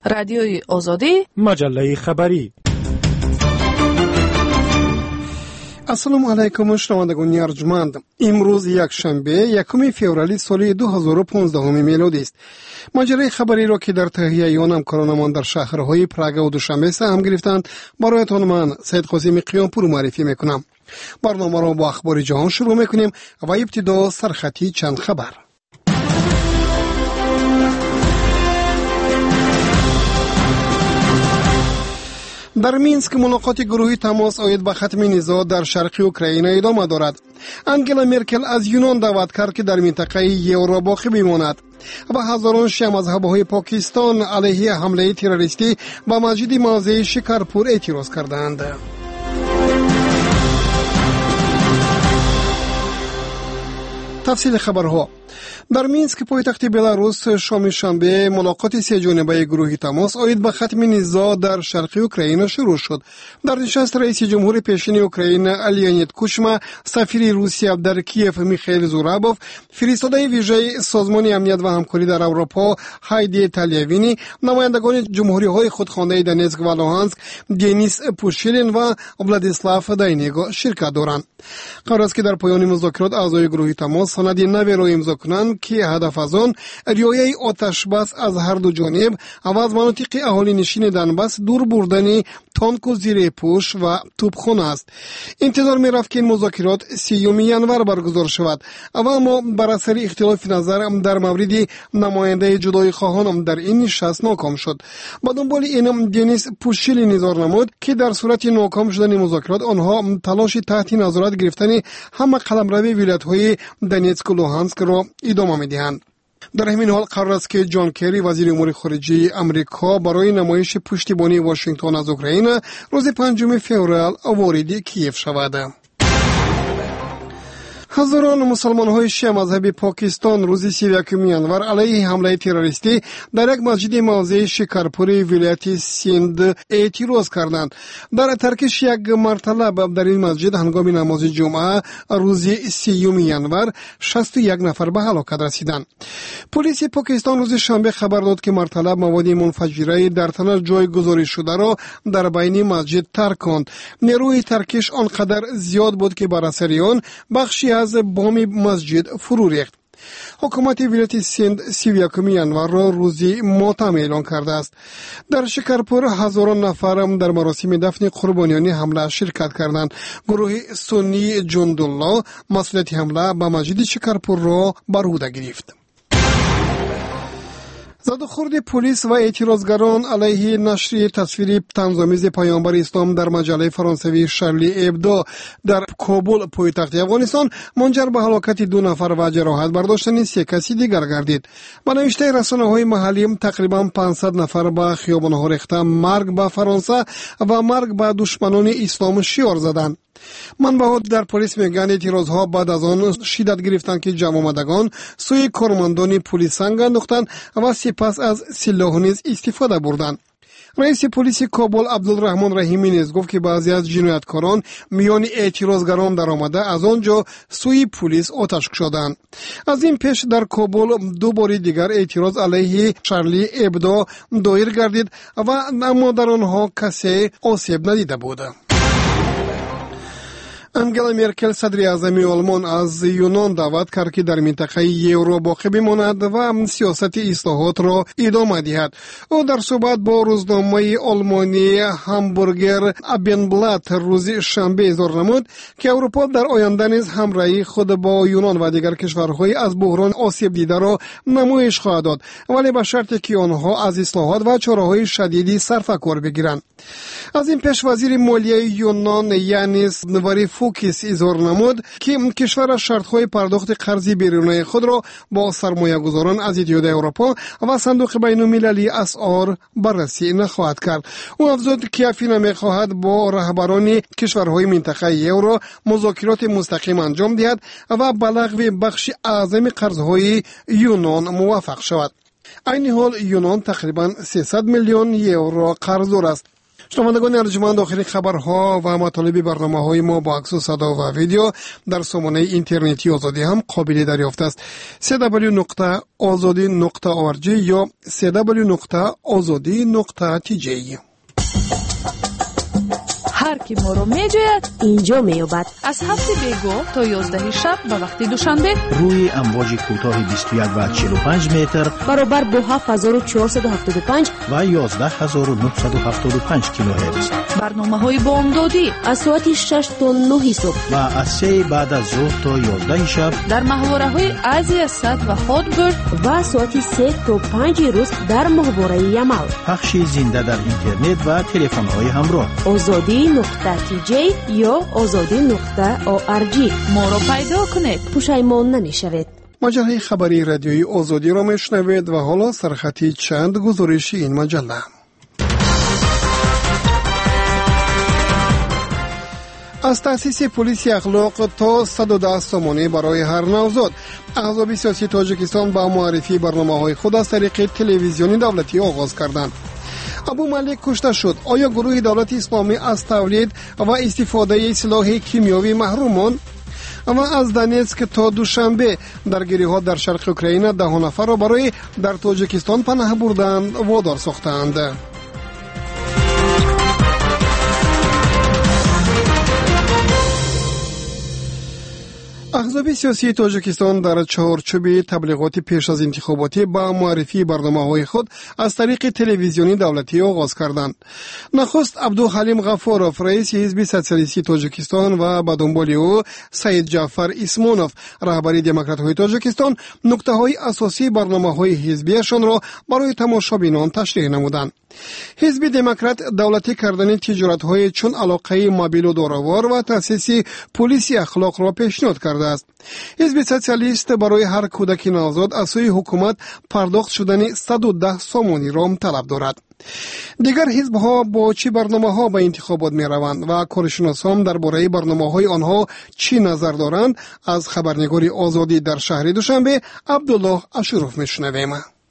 رادیوی آزادی، مجله خبری. السلام علیکم شنوندگان ارجمند. امروز یک شنبه یکم فوریه سال 2015 میلادی است. مجله خبری را که در تهیه آن همکارانمان در شهرهای پراگ و دوشنبه سهم گرفتند برایتان من سید قاسم قیامپور معرفی میکنم. برنامه را با اخبار جهان شروع میکنیم و ابتدا سرخطی چند خبر. در مینسک ملاقات گروهی تماس عاید به ختم نزاع در شرق اوکراین ادامه دارد. انگلا مرکل از یونان دعوت کرد که در منطقه یورو باقی بماند و هزاران شیعه مذهب‌های پاکستان علیه حمله تروریستی به مسجد موضع شکرپور اعتراض کردند. تفصیل خبرها. در مینسک پایتخت بلاروس شام شنبه ملاقات سه جانبه گروه تماس عاید به ختم نزاع در شرق اوکراین شروع شد. در نشست رئیس جمهور پیشین اوکراین لیونید کوچما، سفیر روسیه در کیف میخائیل زورابوف، فرستاده ویژه سازمان امنیت و همکاری در اروپا هایدی تالیوینی، نمایندگان جمهوری‌های خودخوانده دونتسک و لوهانسک دنیس پوشیلین و ولادیسلاو داینیگو شرکت دارند. قرار است که در پایان مذاکرات اعضای گروه تماس سند نوی را امضا کنند که هدف از آن رعایت آتش بس از هر دو جانب و از مناطق اهالی نشین دنباس دور بردن تانک و زیر پوش و توپخانه است. انتظار می رفت که این مذاکرات 30 ینوار برگزار شود، اما بر اثر اختلاف نظر در مورد نماینده جدایی خواهان در این نشست ناکام شد. با دنبال این دنیس پوشیلین اظهار نمود که در صورت ناکام شدن مذاکرات آنها تلاش تحت نظارت گرفتن همه قلمرو ولایت‌های دونتسک و لوهانسک را ادامه می‌دهند. در همین حال قرار است که جان کری وزیر امور خارجه امریکا برای نمایش پشتیبانی واشنگتن از اوکراین روز 5 فوریه وارد کیف شود. هزاران مسلمان‌های شیعه مذهبی پاکستان روز 31 ینوار علیه حمله تروریستی در یک مسجد موضع شکرپور ولایت سیند اعتراض کردند. در ترکش یک مرتبه در این مسجد هنگام نماز جمعه روز 30 ینوار 61 نفر به هلاکت رسیدند. پلیس پاکستان روز شنبه خبر داد که مرتبه مواد منفجره در تنش جای گذاری شده را در بین مسجد ترک کند. نیروی ترکش آنقدر زیاد بود که بر اثر آن بخشی از بام مسجد فرو ریخت. حکومت ولایت سیند 31 ینوار را روزی ماتم اعلان کرده است. در شکرپور هزاران نفر در مراسم دفن قربانیان حمله شرکت کردند. گروه سنی جندالله مسئولیت حمله به مسجد شکرپور را بر عهده گرفت. زدوخورد پلیس و اعتراضگران علیه نشر تصویر طنزآمیز پیامبر اسلام در مجله فرانسوی شارلی ابدو در کابل پایتخت افغانستان منجر به هلاکت 2 نفر و جراحت برداشتن 3 کسی دیگر گردید. به نوشته رسانه‌های محلی تقریبا 500 نفر به خیابان‌ها ریخته مرگ به فرانسه و مرگ به دشمنان اسلام شعار زدند. منبعات در پلیس میگن اعتراضها بعد از آن شدت گرفتند که جمع آمدگان سوی کارمندان پلیس سنگ انداختند و سپس از سلاح نیز استفاده بردند. رئیس پلیس کابل عبدالرحمن رحیمی نیز گفت که بعضی از جنایتکاران میان اعتراضگران در آمده از آنجا سوی پلیس آتش کشیدند. از این پیش در کابل 2 بار دیگر اعتراض علیه شارلی ابدو دایر گردید و اما در آنها کسی آسیب ندیده بود. انگلا مرکل صدر اعظم آلمان از یونان دعوت کرد که در منطقه یورو باقی بماند و سیاست اصلاحات را ادامه دهد. او در صحبت با روزنامه آلمانی هامبورگر ابنبلات روز شنبه اظهار نمود که اروپا در آینده نیز همراهی خود با یونان و دیگر کشورهای از بحران آسیب دیده را نمایش خواهد داد، ولی به شرطی که آنها از اصلاحات و چاره‌های شدیدی صرفه‌کار بگیرند. از این پیش وزیر مالیه یونان یانیس واریفوکیس اظهار نمود که کشور شرط‌های پرداخت قرض بیرونی خود را با سرمایه‌گذاران از اتحادیه اروپا و صندوق بین‌المللی اسعار بررسی نخواهد کرد. او افزود که افین می‌خواهد با رهبران کشورهای منطقه یورو مذاکرات مستقیم انجام دهد و به لغو بخش اعظم قرض‌های یونان موافق شود. این حال یونان تقریباً 300 میلیون یورو قرضدار است. شنوندگان ارجمند، آخرین خبرها و مطالب برنامه‌های ما با عکس و صدا و ویدیو در سامانه اینترنتی آزادی هم قابل دریافت است. www.azadi.org یا www.azadi.tj. هر کی ما رو میجوید اینجا میابد. از 7 بیگو تا 11 شب به وقت دوشنبه روی امواج کوتاه 21 و 45 متر برابر با 7475 و 11975 کیلوهرتز. برنامه‌های بامدادی از ساعت 6 تا 9 صبح و از 3 بعد از ظهر تا 11 شب در محوره‌های آسیا صد و هودبرگ و ساعت 3 تا 5 روز در محوره یمال. پخش زنده در اینترنت و تلفن‌های همراه. azadi.tj یا azadi.org. ما رو پیدا کنید، پشیمان نمیشوید. مجله خبری رادیویی آزادی را میشنوید و حالا سرخطی چند گزارش این مجله. از تأسیس پلیس اخلاق تا 110 سامانه برای هر نوزاد، احزاب سیاسی تاجیکستان با معرفی برنامه‌های خود از طریق تلویزیونی دولتی آغاز کردند. ابو مالک کشته شد. آیا گروه دولت اسلامی از تولید و استفاده سلاح کیمیاوی محرومان؟ اما از دنیتسک تا دوشنبه درگیری‌ها در شرق اوکراین 10 نفر را برای در تاجیکستان پناه بردن وادار ساختند. احزاب سیاسی تاجیکستان در چهارچوب تبلیغات پیش از انتخاباتی با معرفی برنامه‌های خود از طریق تلویزیونی دولتی آغاز کردند. نخست عبدالحلیم غفاروف رئیس حزب سوسیالیستی تاجیکستان و به دنبال او سید جعفر اسمونوف رهبری دموکرات‌های تاجیکستان نکته‌های اساسی برنامه‌های حزبیشان را برای تماشابینان تشریح نمودند. حزب دموکرات دولتی کردن تجارت‌های چون علاقه موبیل و داروار و تأسیس پلیس اخلاق را پیشنهاد کرده است. حزب سوسیالیست برای هر کودک نوزاد از سوی حکومت پرداخت شدن 110 سامانی را طلب دارد. دیگر حزب‌ها با چه برنامه‌ها به انتخابات می‌روند و کارشناسان درباره برنامه‌های آنها چی نظر دارند؟ از خبرنگار آزادی در شهر دوشنبه عبدالله اشرف می‌شنویم.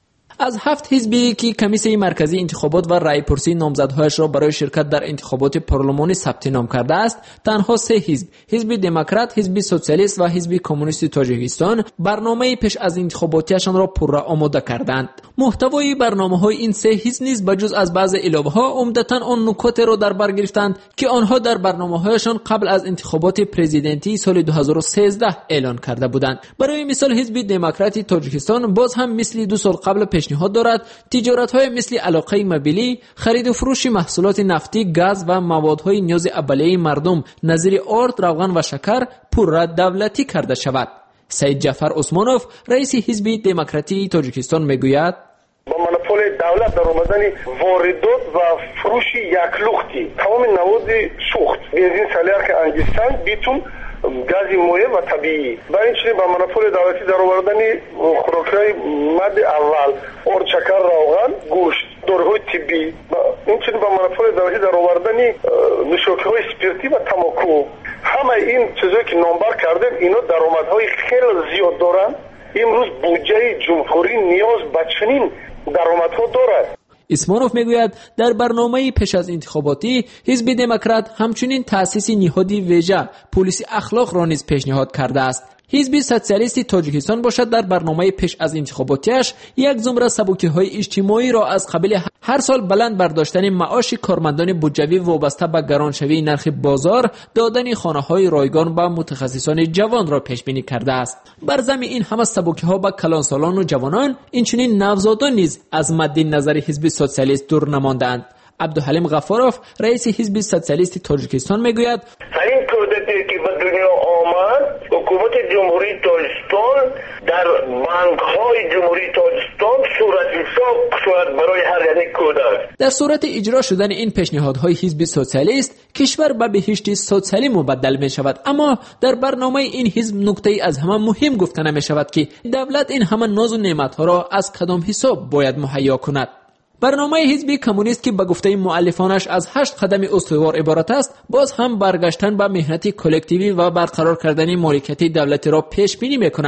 از 7 حزبی که کمیسیون مرکزی انتخابات و رای‌پرسی نامزدهایش را برای شرکت در انتخابات پارلمانی ثبت نام کرده است، تنها 3 حزب دموکرات، حزب سوسیالیست و حزب کمونیست تاجیکستان برنامه پیش از انتخاباتیشان را پورا آماده کردند. محتوای برنامه‌های این 3 حزب نیز بجز از بعض علاوه‌ها عمدتاً آن نکات را در بر گرفتند که آنها در برنامه‌هایشان قبل از انتخابات پرزیدنتی سال 2013 اعلان کرده بودند. برای مثال حزب دموکرات تاجیکستان باز هم مثل 2 سال قبل پیشنهاد دارد تجارت‌های مثل علاقه موبیلی، خرید و فروش محصولات نفتی، گاز و موادهای نیاز اولیه مردم نظیر آرد، روغن و شکر پورا دولتی کرده شود. سید جعفر اسمونوف رئیس حزب دموکراتی تاجیکستان میگوید با مونوپول دولت در آمدن واردات و فروش یکلختی تمام نواد سوخت بنزین سلیار که انگیستان بیتون گاز مایع و طبیعی و اینچنین با مونوپول دولتی در آوردن خوراک‌های مد اول آرد، شکر، روغن، گوشت، داروهای طبی و اینچنین با مونوپول دولتی در آوردن نوشاکی‌های اسپریتی و تماکو. همه این چیزایی که نامبر کردن اینا درآمدهای خیلی زیاد دارن. امروز بودجه جمهوری نیاز به چنین درآمدها دارد. اسمانوف میگوید در برنامه پیش از انتخاباتی حزب دموکرات همچنین تأسیس نهادی ویژه پلیس اخلاق را نیز پیشنهاد کرده است. حزب سوسیالیستی تاجیکستان باشد در برنامه پیش از انتخاباتیش یک زمره سبوکی‌های اجتماعی را از قبیل هر سال بلند برداشتن معاش کارمندان بودجوی وابسته به گرانشوی نرخ بازار، دادن خانه‌های رایگان به متخصصان جوان را پیش بینی کرده است. بر ضمن این همه سبوکی‌ها به کلانسالان و جوانان، اینچنین نوزادان نیز از مد نظر حزب سوسیالیست دور نماندند. عبدالحلیم غفاروف رئیس حزب سوسیالیستی تاجیکستان میگوید این کودکی که به دنیا آمد حکومت جمهوری تاجیکستان در بانک‌های جمهوری تاجیکستان صورت حساب شد برای هر یک کودک. در صورت اجرا شدن این پیشنهادهای حزب سوسیالیست کشور به بهشت سوسیالی مبدل می شود. اما در برنامه این حزب نکته از همه مهم گفته نمی شود که دولت این همه ناز و نعمت‌ها را از کدام حساب باید مهیا کند. برنامه حزب کمونیست که به گفته مؤلفانش از 8 قدم استوار عبارت است، باز هم برگشتن به مهنت کلکتیوی و برقرار کردن مالکیت دولتی را پیش بینی می‌کند.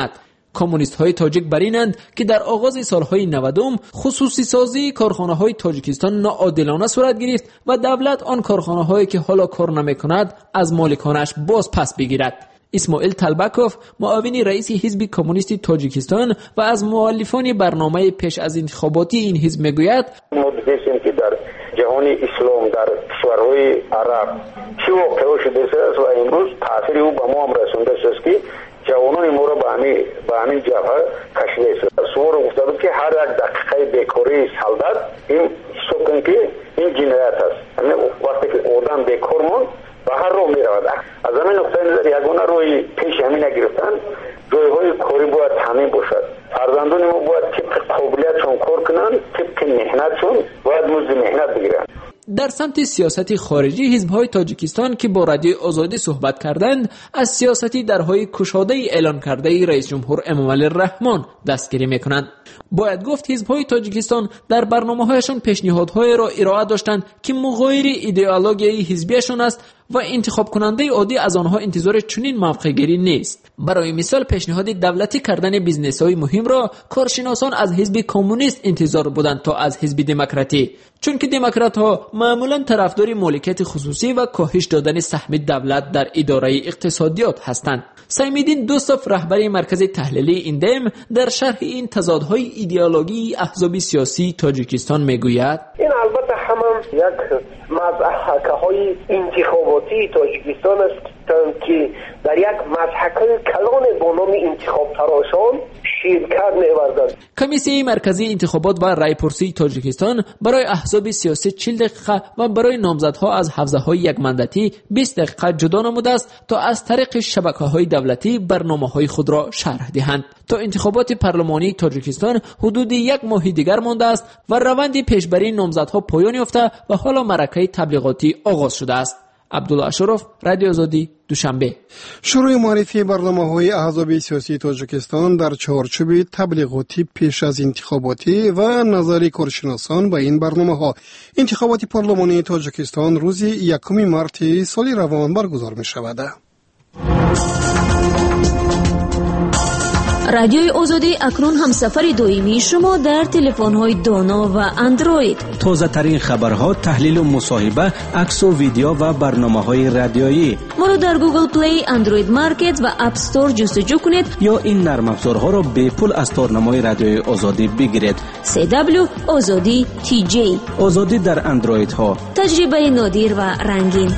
کمونیست‌های تاجیک برینند که در آغاز سالهای 90 خصوصی سازی کارخانه‌های تاجیکستان ناعادلانه صورت گرفت و دولت آن کارخانه‌هایی که حالا کار نمی‌کند از مالکانش باز پس بگیرد. اسماعیل طلبکوف، معاون رئیس حزب کمونیست تاجیکستان و از مؤلفان برنامه پیش از انتخاباتی این حزب میگوید: ما دیدیم که در جهان اسلام در کشورهای عرب چه واقعه شده است و امروز تاثیر او به ما هم رسونده است که جوانان ما را به همین جبهه کشیده است. شما را گفته بود که هر یک دقیقه بیکاری سالدار این حساب کنید که این جنایت است. یعنی وقتی که آدم بیکار ماند و هر رو می رود. از همین نقطه نظر یگانه روی پیش همین نگرفتن جایهای کاری باید همین باشد. فرزندان ما باید طبق قابلیتشون کار کنند، طبق محنتشون باید مزد محنت بگیرند. در سمت سیاست خارجی، حزب‌های تاجیکستان که با رادیو آزادی صحبت کردند از سیاستی درهای کشاده اعلان کرده رئیس جمهور امامعلی الرحمن دستگیری می‌کنند. باید گفت حزب‌های تاجیکستان در برنامه‌هایشان پیشنهادهای را ارائه داشتند که مغایر ایدئولوژی حزبیشان است و انتخاب کننده عادی از آنها انتظار چنین موقع‌گیری نیست. برای مثال پیشنهاد دولتی کردن بیزنس‌های مهم را کارشناسان از حزب کمونیست انتظار بودند تا از حزب دموکراتی، چون که دموکرات‌ها معمولاً طرفدار مالکیت خصوصی و کاهش دادن سهم دولت در اداره اقتصادیات هستند. سیم‌الدین دوستوف، رهبر مرکز تحلیلی ایندم، در شرح این تضادهای ایدئولوژی احزاب سیاسی تاجیکستان میگوید: این البته همان یک مضحکه‌های انتخاباتی تاجیکستان است که در یک مضحکه کلان با نام انتخاب تراشان شرکت می‌ورزد. کمیسیون مرکزی انتخابات و رایپرسی تاجیکستان برای احزاب سیاسی 40 دقیقه و برای نامزدها از حوزه‌های یک مندتی 20 دقیقه جدا نموده است تا از طریق شبکه‌های دولتی برنامه‌های خود را شرح دهند. تا انتخابات پارلمانی تاجیکستان حدود یک ماه دیگر مانده است و روند پیشبری نامزدها پایان یافته و حالا معرکه تبلیغاتی آغاز شده است. عبدالله اشرف، رادیو آزادی، دوشنبه. شروع معرفی برنامه‌های احزاب سیاسی تاجیکستان در چارچوب تبلیغاتی پیش از انتخاباتی و نظری کارشناسان به این برنامه‌ها. انتخابات پارلمانی تاجیکستان روز 1 مارس سال روان برگزار می‌شود. رادیوی آزادی اکنون هم سفر دائمی شما در تلفن‌های دانا و اندروید. تازه ترین خبرها، تحلیل و مصاحبه، عکس و ویدیو و برنامه‌های رادیویی. ما را در گوگل پلی، اندروید مارکت و اپ استور جستجو کنید یا این نرم افزارها را به پول از تارنمای رادیوی آزادی بگیرید. CW آزادی TJ. آزادی در اندروید ها. تجربه نادر و رنگین.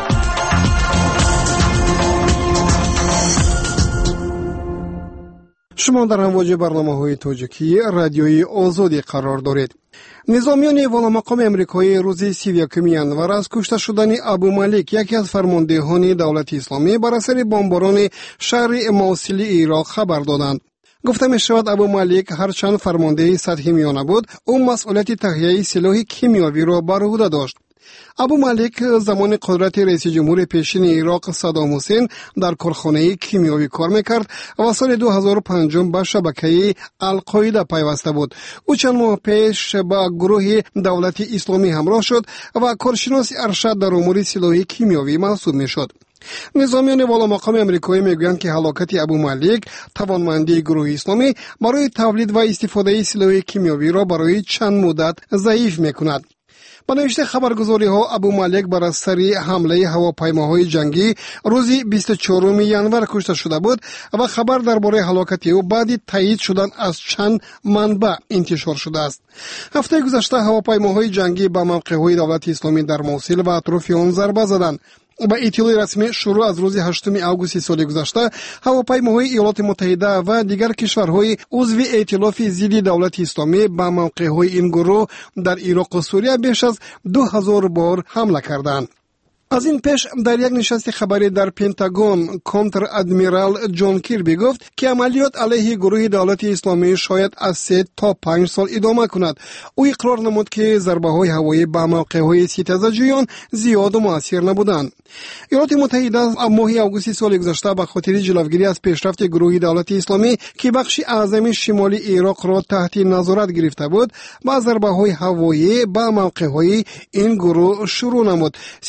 شما در امواج برنامه‌های تاجیکی رادیوی آزادی قرار دارید. نظامیان والامقام امریکایی روز 31 ینور از کشته شدن ابو مالک، یکی از فرماندهان دولت اسلامی، بر اثر بمباران شهر موصل عراق خبر دادند. گفته می شود ابو مالک هرچند فرمانده سطح میانه بود، او مسئولیت تهیه سلاح کیمیاوی را بر عهده داشت. ابو مالک زمان قدرت رئیس جمهور پیشین عراق صدام حسین در کارخانه کیمیاوی کار میکرد و سال 2005 به شبکه القاعده پیوسته بود. او چند ماه پیش با گروه دولت اسلامی همراه شد و کارشناس ارشد در امور سلاح کیمیاوی محسوب میشد. نظامیان والامقام امریکایی میگویند که هلاکت ابو مالک توانمندی گروه اسلامی برای تولید و استفاده سلاح کیمیاوی را برای چند مدت ضعیف میکند. با نوشته خبرگزاری ها، ابو مالک بر اثر حمله هواپیماهای جنگی روز 24 ژانویه کشته شده بود و خبر درباره هلاکت او بعد تایید شدن از چند منبع انتشار شده است. هفته گذشته هواپیماهای جنگی به موقع‌های دولت اسلامی در موصل و اطراف آن ضربه زدند. با اطلاع رسمی شروع از روز 8 آگوست سال گذشته، هواپیماهای ایالات متحده و دیگر کشورهای عضو ائتلاف ضد دولت اسلامی به موقع‌های این گروه در عراق و سوریه بیش از 2000 بار حمله کردند. از این پیش در یک نشست خبری در پنتاگون، کنتر ادمیرال جان کیربی گفت که عملیات علیه گروه دولت اسلامی شاید از 3 تا 5 سال ادامه کند. او اقرار نمود که ضربه‌های هوایی به موقع‌های ستیزجویان زیاد و مؤثر نبودند. ایالات متحده ماه آگوست سال گذشته به خاطر جلوگیری از پیشرفت گروه دولت اسلامی که بخش اعظم شمالی عراق را تحت نظارت گرفته بود، با ضربه‌های هوایی به موقع‌های این گروه شروع نمود. سپس به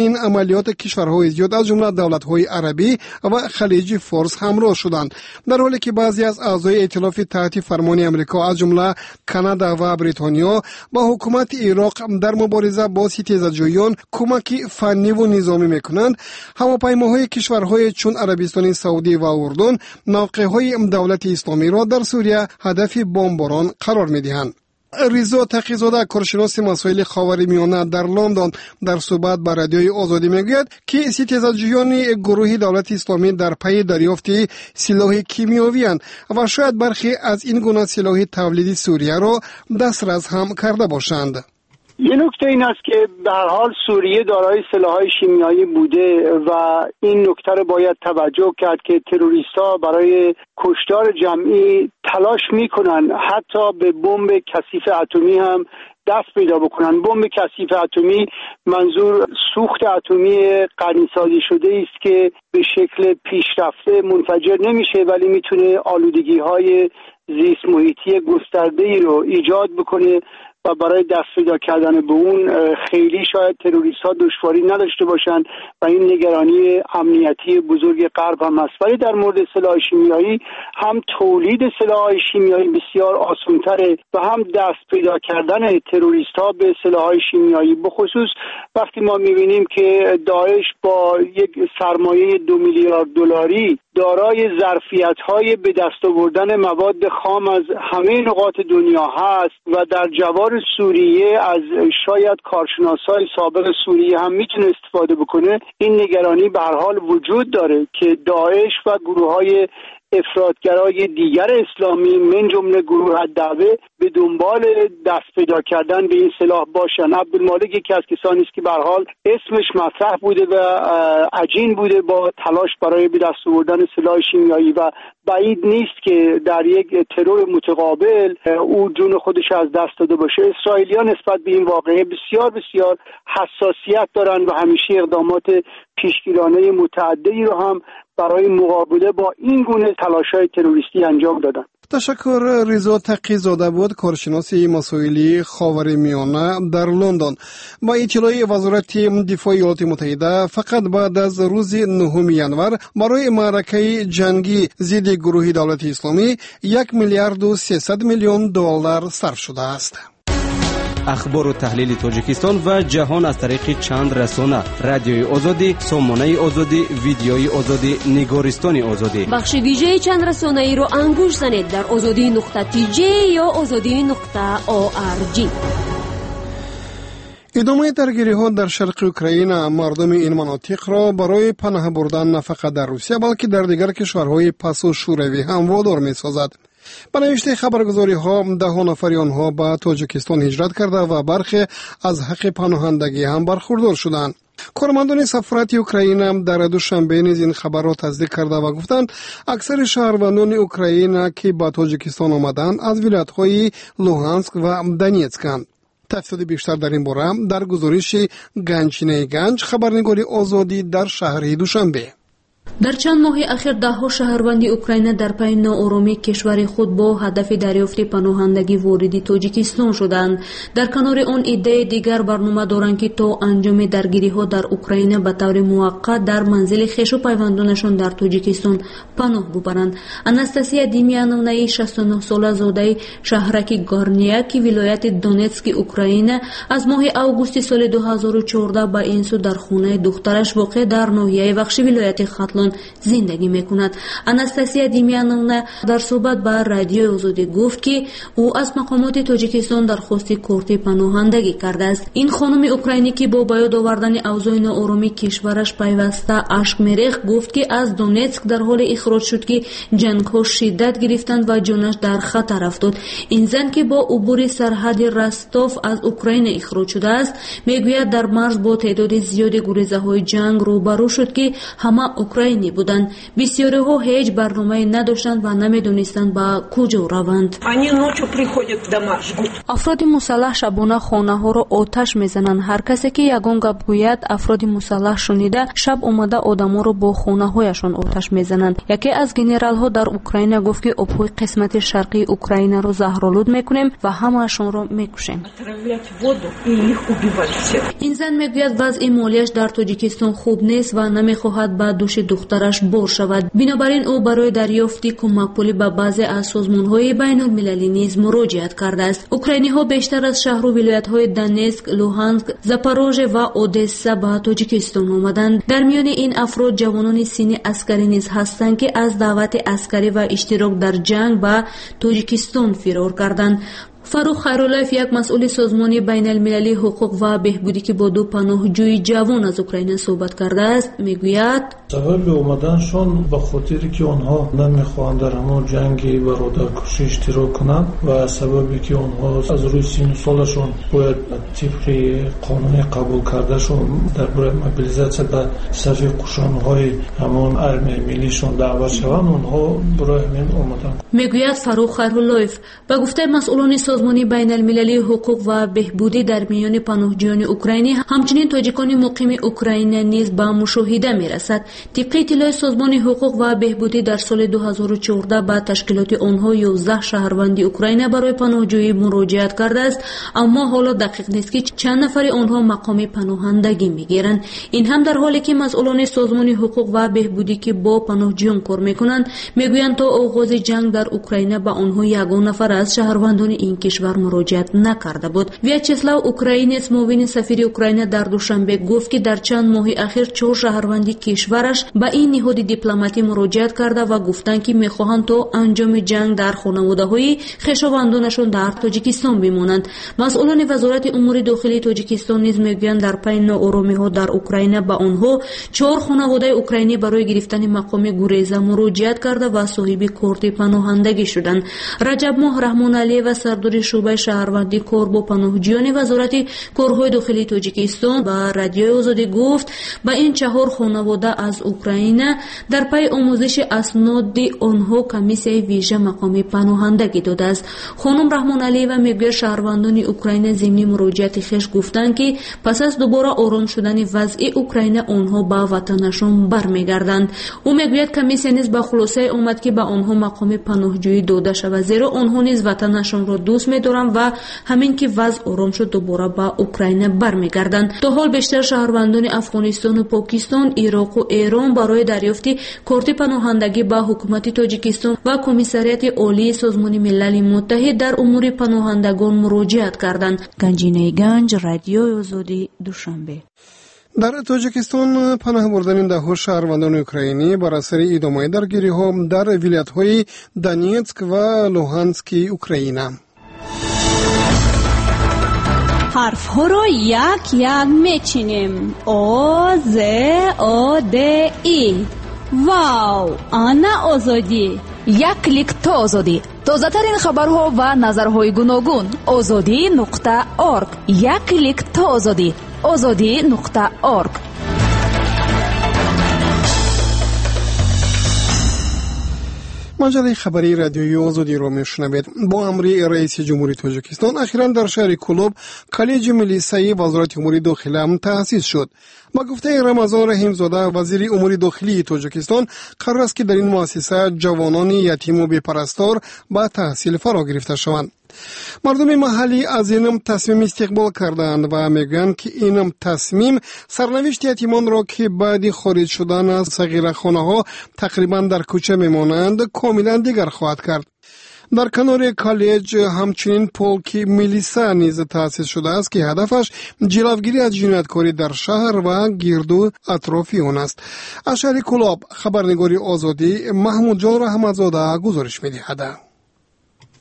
این عملیات کشورهای زیاد از جمله دولت‌های عربی و خلیج فارس همراه شدند، در حالی که بعضی از اعضای ائتلاف تحت فرمان آمریکا از جمله کانادا و بریتانیا با حکومت عراق در مبارزه با ستیزجویان کمک فنی و نظامی میکنند. هواپیماهای کشورهای چون عربستان سعودی و اردن موقعهای دولت اسلامی را در سوریه هدف بمباران قرار میدهند. رضا تقی‌زاده کارشناس مسائل خاورمیانه در لندن در صحبت با رادیوی آزادی میگوید که ستیزجویان گروه دولت اسلامی در پی دریافت سلاح کیمیایی اند و شاید برخی از این گونه سلاح تولیدی سوریه را دسترس هم کرده باشند. یه نکته این است که به هر حال سوریه دارای سلاح‌های شیمیایی بوده و این نکته رو باید توجه کرد که تروریست‌ها برای کشتار جمعی تلاش میکنن حتی به بمب کثیف اتمی هم دست پیدا بکنن. بمب کثیف اتمی منظور سوخت اتمی غنی‌سازی شده است که به شکل پیشرفته منفجر نمیشه ولی میتونه آلودگی‌های زیست محیطی گسترده‌ای رو ایجاد بکنه و برای دست پیدا کردن به اون خیلی شاید تروریست‌ها دشواری نداشته باشند و این نگرانی امنیتی بزرگ غرب هم است. ولی در مورد سلاح شیمیایی هم تولید سلاح شیمیایی بسیار آسان‌تره و هم دست پیدا کردن تروریست‌ها به سلاح شیمیایی، بخصوص وقتی ما می‌بینیم که داعش با یک سرمایه 2 میلیارد دلاری دارای ظرفیت‌های به دست آوردن مواد خام از همه نقاط دنیا هست و در جوار سوریه از شاید کارشناسای سابق سوریه هم میتونه استفاده بکنه. این نگرانی به هر حال وجود داره که داعش و گروه‌های افراطگرای دیگر اسلامی من جمله گروه الدعوه به دنبال دست پیدا کردن به این سلاح باشن. عبدالمالک یکی از کسانی است که به هر حال اسمش مطرح بوده و عجین بوده با تلاش برای به دست آوردن سلاح شیمیایی و بعید نیست که در یک ترور متقابل او جون خودش از دست داده باشه. اسرائیلیان نسبت به این واقعه بسیار بسیار حساسیت دارن و همیشه اقدامات پیشگیرانه متعددی رو هم برای مقابله با این گونه تلاش‌های تروریستی انجام دادن. تشکر. رضا تقی‌زاده بود کارشناس مسائل خاورمیانه در لندن. با اطلاع وزارت دفاع ایالات متحده فقط بعد از روز 9 ینور برای معرکه جنگی ضد گروه دولت اسلامی 1 میلیارد و 300 میلیون دلار صرف شده است. اخبار و تحلیل تاجیکستان و جهان از طریق چند رسانه: رادیوی آزادی، سامانه آزادی، ویدیوی آزادی، نگارستان آزادی. بخش ویژه چند رسانه ای رو انگوش زنید در azadi.tj یا azadi.org. ادامه درگیری ها در شرق اوکراین مردم این مناطق را برای پناه بردن نه فقط در روسیه بلکه در دیگر کشورهای پس و شوروی هم وادار می سازد. به نوشته خبرگزاری ها 10 نفر آنها به تاجیکستان هجرت کرده و برخی از حق پناهندگی هم برخوردار شدند. کارمندان سفارت اوکراین در دوشنبه نیز این خبر را تصدیق کرده و گفتند اکثر شهروندان اوکراین که به تاجیکستان آمدند از ولایت‌های لوهانسک و دونیتسکند. تفصیل بیشتر در این باره در گزارش گنجینه گنج خبرنگاری آزادی در شهر دوشنبه. در چند ماه اخیر ده‌ها شهروند اوکراین در پی ناآرامی کشور خود با هدف دریافت پناهندگی وارد تاجیکستان شدند. در کنار آن ایده دیگر برنامه دارند که تا انجام درگیری‌ها در اوکراین به طور موقت در منزل خویش و پیوندانشان در تاجیکستان پناه ببرند. آناستاسیا دیمیانونا 69 ساله زاده شهرک گارنیاک ولایت دونتسک اوکراین از ماه آگوست سال 2014 با این سو در خانه دخترش واقع در ناحیه بخش ولایت خاتلون زندگی میکند. آناستاسیا دیمیانونا در صحبت با رادیو آزادی گفت که او از مقامات تاجیکستان درخواست کارت پناهندگی کرده است. این خانم اوکراینی که با بیاد آوردن اوضاع ناآرامی کشورش پیوسته اشک میریخت گفت که از دونتسک در حال اخراج شد که جنگ‌ها شدت گرفتند و جانش در خطر افتاد. این زن که با عبور سرحد رستوف از اوکراین اخراج شده است میگوید در مرز با تعداد زیاد گریزه‌های جنگ روبرو شد که همه اوکراین اوکراینی بودند. بسیاری‌ها هیچ برنامه‌ای نداشتند و نمی‌دانستند با کجا روند. افراد مسلح شبانه خانه‌ها را آتش می‌زنند. هر کسی که یگان گپ گوید افراد مسلح شنیده شب اومده آدم‌ها را با خانه‌هایشان آتش می‌زنند. یکی از گنرال‌ها در اوکراین گفت که آب‌های قسمت شرقی اوکراین را زهرآلود می‌کنیم و همه‌شان را می‌کشیم. این زن میگوید وضع مالیش در تاجیکستان خوب نیست و نمیخواهد به دوش دخترش بار شود. بنابراین او برای دریافت کمک پولی به بعضی از سازمان‌های بین‌المللی نیز مراجعت کرده است. اوکراینی‌ها بیشتر از شهر و ولایت‌های دونتسک، لوهانسک، زاپاروژه و اودسا به تاجیکستان آمدند. در میان این افراد جوانان سن عسکری نیز هستند که از دعوت عسکری و اشتراک در جنگ به تاجیکستان فرار کردند. فاروق خیراللهیف یک مسئول سازمان بین المللی حقوق و بهبودی که با دو پناهجوی جوان از اوکراین صحبت کرده است میگوید سبب اومدنشون به خاطری که آنها نمیخواهند در همون جنگ برادرکشی اشتراک کنند و سببی که آنها از روی سن و سالشون باید طبق قانون قبول کردهشون در برای موبیلیزاسیون به صف قشانهای همون ارمی ملیشون دعوت شوند اونها برای همین اومدن. میگوید فاروق خیراللهیف به گفته مسئولان سازمان بین المللی حقوق و بهبودی در میان پناهجویان اوکراینی همچنین تاجیکان مقیم اوکراین نیز به مشاهده میرسد. طبق اطلاع سازمان حقوق و بهبودی در سال 2014 به تشکیلات آنها 11 شهروند اوکراین برای پناهجویی مراجعت کرده است، اما حالا دقیق نیست که چند نفر آنها مقام پناهندگی میگیرند. این هم در حالی که مسئولان سازمان حقوق و بهبودی که با پناهجویان کار میکنند میگویند تا آغاز جنگ در اوکراین به آنها یگان نفر از شهروندان این کشور مراجعت نکرده بود. ویاچسلاو اوکراینیس معاون سفیر اوکراین در دوشنبه گفت که در چند ماه اخیر 4 شهروندی کشورش به این نهاد دیپلماتی مراجعت کرده و گفتند که میخواهند تا انجام جنگ در خانواده‌های خویشاوندانشان در تاجیکستان بمانند. مسئولان وزارت امور داخلی تاجیکستان نیز میگویند در پی ناآرامی‌ها در اوکراین به آنها 4 خانواده اوکراینی برای گرفتن مقام گریزه مراجعت کرده و صاحب کارت پناهندگی شدند. رجب ماه رحمان علی و سردار شعبه شهروندی کار با پناهجویان وزارت کارهای داخلی تاجیکستان با رادیوی آزادی گفت با این 4 خانواده از اوکراین در پی آموزش اسناد آنها کمیسیای ویژه مقام پناهندگی داده است. خانم رحمان علی و میگوید شهروندان اوکراین ضمن مراجعت خویش گفتند که پس از دوباره آرام شدن وضع اوکراین آنها به وطنشان برمیگردند. او میگوید کمیسیای نیز به خلاصه آمد که به آنها مقام پناهجویی داده شود، زیرا آنها نیز وطنشان را دوست می‌دارند و همین که وضع آرام شد دوباره به اوکراین برمیگردند. تا حال بیشتر شهروندان افغانستان و پاکستان، عراق و ایران برای دریافت کارت پناهندگی به حکومت تاجیکستان و کمیسریات عالی سازمان ملل متحد در امور پناهندگان مراجعت کردند. گنجینه گنج، رادیو آزادی، دوشنبه. در تاجیکستان پناه بردن ده‌ها شهروندان اوکراینی بر اثر ادامه درگیری‌ها در ولایت‌های دونتسک و لوهانسک اوکراین. حرف‌ها را یک یک میچینیم. او ز او د ای. واو، آنا آزادی. یک کلیک تا آزادی. تازه ترین خبرها و نظرهای گوناگون. azadi.org. یک کلیک تا آزادی. azadi.org. مجله خبری رادیویی آزادی را میشنوید. با امر رئیس جمهوری تاجیکستان اخیراً در شهر کلوب کالج ملیسایی وزارت امور داخلی تأسیس شد. با گفته رمضان رحیمزاده وزیر امور داخلی تاجیکستان قرار است که در این مؤسسه جوانان یتیم و بی‌پرستار به تحصیل فرا گرفته شوند. مردم محلی از این تصمیم استقبال کردند و میگویند که این تصمیم سرنوشت یتیمان را که بعد خارج شدن از صغیرخانه‌ها تقریبا در کوچه میمانند کاملا دیگر خواهد کرد. در کنار کالج همچنین پولک میلیسا نیز تأسیس شده است که هدفش جلوگیری از جنایتکاری در شهر و گردو اطراف آن است. از شهر کلاب خبرنگاری آزادی محمود جان رحمتزاده گزارش می‌دهد.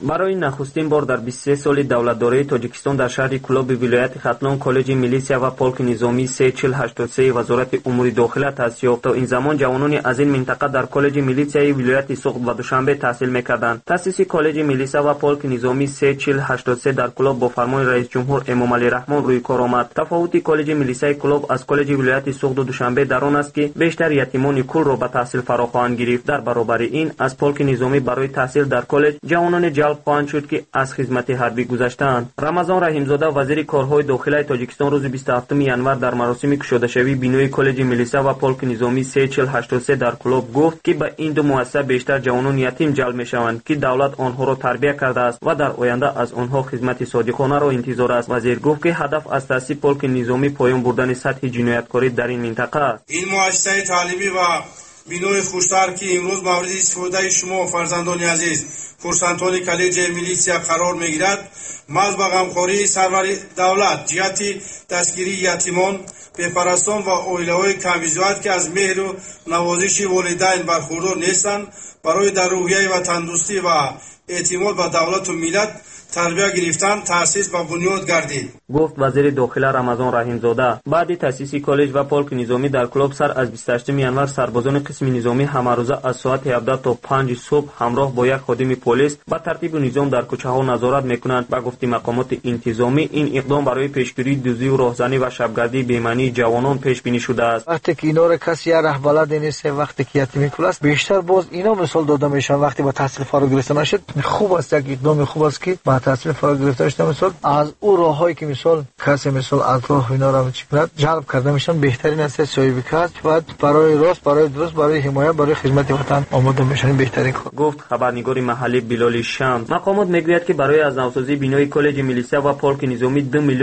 برای نخستین بار در 23 سال دولتداری تاجیکستان در شهر کلوب ولایت ختلون کالج میلیسیا و پولک نظامی 3483 وزارت امور داخله تأسیس یافت. تا این زمان جوانان از این منطقه در کالج میلیسیای ولایت سوخت و دوشنبه تحصیل می‌کردند. تأسیس کالج میلیسیا و پولک نظامی 3483 در کلوب با فرمان رئیس جمهور امام علی رحمان روی کار آمد. تفاوت کالج میلیسیای کلوب از کالج ولایت سوخت و دوشنبه در آن است که بیشتر یتیمان کل را به تحصیل فرا خواهند گرفت. در برابر این از پولک نظامی برای تحصیل در کالج جوانان جلب خواهند شد که از خدمت حربی گذشتند. رمضان رحیمزاده وزیر کارهای داخلی تاجیکستان روز 27 ینور در مراسم گشوده‌شوی بینای کالج میلیسیا و پولک نظامی 3483 در کلوب گفت که به این دو مؤسسه بیشتر جوانان یتیم جلب می‌شوند که دولت آنها را تربیت کرده است و در آینده از آنها خدمت صادقانه را انتظار است. وزیر گفت که هدف از تأسیس پولک نظامی پایان بردن سطح جنایتکاری در این منطقه است. این مؤسسه تعلیمی و بینای خوشتر که امروز مورد استفاده شما فرزندان عزیز کورسانتان کالج میلیسیا قرار میگیرد محض به غمخواری سرور دولت جهت دستگیری یتیمان بپرستان و عائله‌های کمیزیت که از مهر و نوازش والدین برخوردار نیستند برای در روحیه و تندرستی و اعتماد به دولت و ملت تربیت گرفتن تأسیس و بنیاد گردید. گفت وزیر داخله رمضان رحیمزاده. بعد تأسیس کالج و پولک نظامی در کلوب سر از 28 ینور سربازان قسم نظامی همروزه از ساعت 17 تا 5 صبح همراه با یک خادم پلیس با ترتیب نظام در کوچه‌ها نظارت میکنند. با گفته مقامات انتظامی این اقدام برای پیشگیری دزدی و راهزنی و شبگردی بی‌معنی جوانان پیش بینی شده است. وقتی که اینا را کسی راه بلد نیست، وقتی که یتیم کل است، بیشتر باز اینا مثال داده میشن. وقتی با تحصیل فارغ گرفته نشد خوب است، یک اقدام خوب است که با تحصیل فارغ گرفته شده مثال از او راههایی که مثال کسی مثال از راه اینا را میچکند جلب کرده میشن. بهترین است صاحب کار باید برای راست، برای درست، برای حمایت، برای خدمت وطن آماده میشن. بهترین کار. گفت خبرنگار محلی بلال شمس. مقامات میگوید که برای از نوسازی بینای کالج میلیسیا و پولک نظامی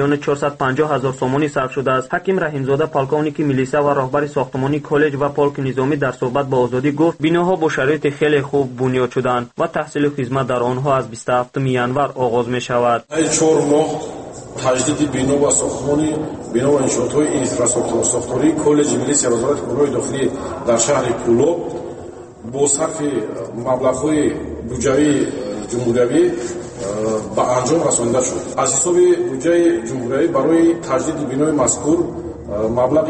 2,450,000 سومانی صرف شده است. حکیم رحیمزاده پالکونی که میلیسیا و راهبر ساختمانی کالج و پولک نظامی در صحبت با آزادی گفت بیناها با شرایط خیلی خوب بنیاد شدند و تحصیل و خدمت در آنها از 27 ینور آغاز می شود. 4 ماه تجدید بنا و ساختمان بنا و انشاءات اینفراستراکچوری کالج میلیسیا وزارت کارهای داخلی در شهر کلوب با صرف مبلغ‌های بودجه جمهوری به انجام رسانده شد. از حساب بودجه جمهوری برای تجدید بنای مذکور مبلغ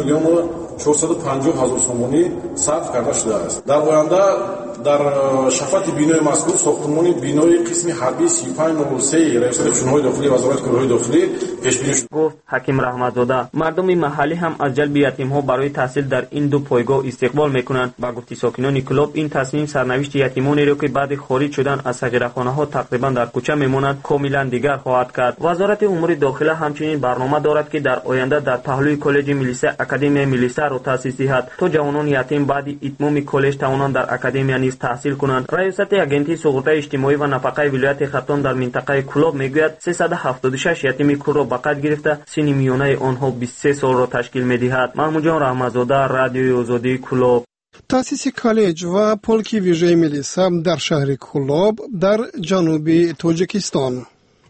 2,450,000 سومانی صرف کرده شده است. در آینده در شفاعت بینای مذکور ساختمان بینای قسم حربی 3593 ریاست شورای داخلی وزارت کارهای داخلی پیش بینی شد. گفت حکیم رحمت‌زاده. مردم محلی هم از جلب یتیم‌ها برای تحصیل در این دو پایگاه استقبال می‌کنند. با گفته ساکنان کلوب این تصمیم سرنوشت یتیمانی را که بعد خارج شدن از صغیرخانه‌ها تقریبا در کوچه میمانند کاملا دیگر خواهد کرد. وزارت امور داخله همچنین برنامه دارد که در آینده در پهلوی کالج میلیسیا اکادمی میلیسیا را تأسیس دهد تا جوانان یتیم بعد اتمام کالج توانند در اکادمی نیز تحصیل کنند. رئیست اگنتی سقوط اجتماعی و نفقه ولایت ختلون در منطقه کلوب میگوید 376 یتیم کل را به قید گرفته سن میانه آنها 23 سال را تشکیل میدهد. محمود جان رحمت‌زاده، رادیوی آزادی کلوب. تأسیس کالج و پولک ویژه میلیسیا در شهر کلوب در جنوب تاجیکستان.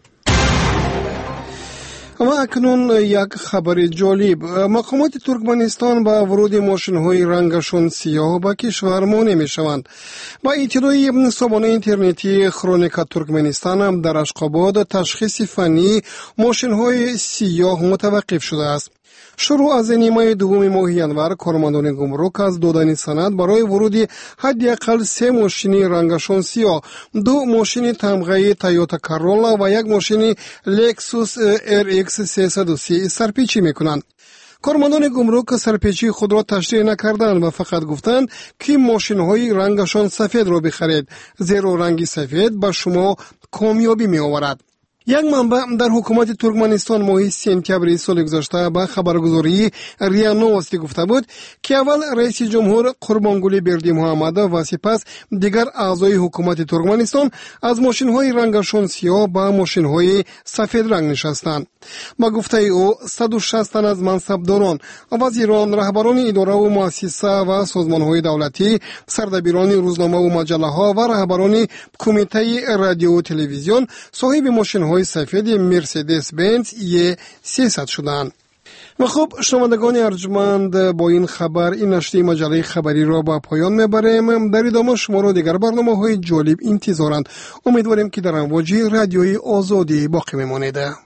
و اکنون یک خبر جالب. مقامات ترکمنستان با ورود ماشین‌های رنگشان سیاه به کشور مانع می‌شوند. با اطلاع سامانه اینترنتی کرونیکا ترکمنستان در اشقاباد تشخیص فنی ماشین‌های سیاه متوقف شده است. شروع از نیمه دوم ماه ینور کارمندان گمرک از دادن سند برای ورود حداقل 3 ماشین رنگشان سیاه، 2 ماشین تمغه تویوتا کرولا و 1 ماشین لکسوس RX 330 سرپیچی میکنند. کارمندان گمرک سرپیچی خود را تشریح نکردند و فقط گفتند که ماشین‌های رنگشان سفید را بخرید، زیرا رنگ سفید به شما کامیابی می آورد. یک منبع در حکومت ترکمنستان ماه سپتامبر سال گذشته به خبرگزاری ریا نوستی گفته بود که اول رئیس جمهور قربانگلی بردیمحمد و سپس دیگر اعضای حکومت ترکمنستان از ماشین‌های رنگشان سیاه به ماشین‌های سفید رنگ نشستند. با گفته او 160 تن از منصبداران، وزیران، رهبران اداره و مؤسسه و سازمان‌های دولتی، سردبیران روزنامه و مجله‌ها و رهبران کمیته رادیو و تلویزیون صاحب ماشین‌های سفید مرسدس بنز E300 شدند. و خب شنوندگان ارجمند، با این خبر این نشریه مجله خبری را به پایان میبریم. در ادامه شما را دیگر برنامه‌های جالب انتظارند. امیدواریم که در امواج رادیوی آزادی باقی بمانید.